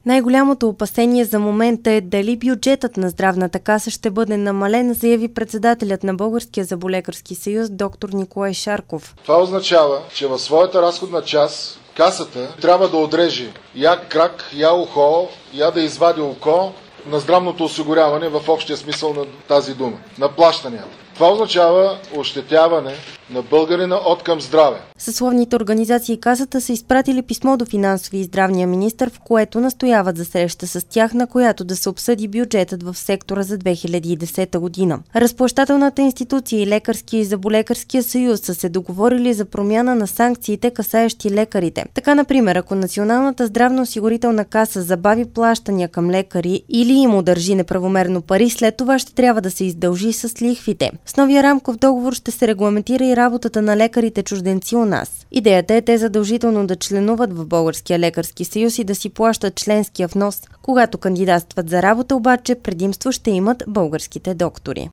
Най-голямото опасение за момента е дали бюджетът на Здравната каса ще бъде намален, заяви председателят на Българския зъболекарски съюз доктор Николай Шарков. Това означава, че в своята разходна част касата трябва да отреже я крак, я ухо, я да извади око на здравното осигуряване в общия смисъл на тази дума, на плащанията. Това означава ощетяване на българина от към здраве. Съсловните организации и Касата са изпратили писмо до финансовия и здравния министър, в което настояват за среща с тях, на която да се обсъди бюджетът в сектора за 2010 година. Разплащателната институция и Лекарския и зъболекарския съюз са се договорили за промяна на санкциите, касаещи лекарите. Така, например, ако Националната здравноосигурителна каса забави плащания към лекари или им удържи неправомерно пари, след това ще трябва да се издължи с лихвите. С новия рамков договор ще се регламентира и работата на лекарите чужденци у нас. Идеята е те задължително да членуват в Българския лекарски съюз и да си плащат членския внос. Когато кандидатстват за работа, обаче предимство ще имат българските доктори.